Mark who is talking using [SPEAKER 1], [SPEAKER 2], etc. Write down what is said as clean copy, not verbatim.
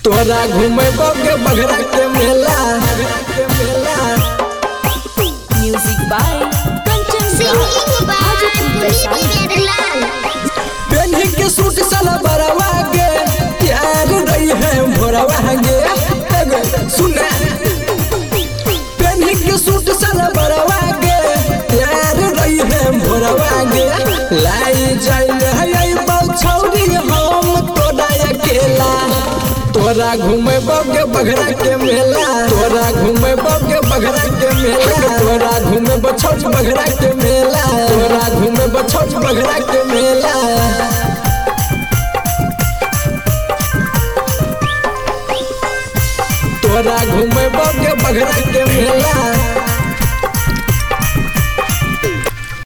[SPEAKER 1] तोरा घूमे के बघरा के मेला
[SPEAKER 2] music by Kanchan
[SPEAKER 3] singing by
[SPEAKER 1] पेन्ही के सूट साला बरवा के यार रही है भोरवा गे सुना पेन्ही के सूट साला बरवा के यार रही है भोरवा गे लाई जाइले है छौरी हम तोरा अकेला तोरा घूमे के बघरा के मेला तोरा घूमे के बघरा के मेला तोरा घूमे बछौच बघरा के मेला तोरा घूमे बछौच बघरा के मेला तोरा घूमे के बघरा के मेला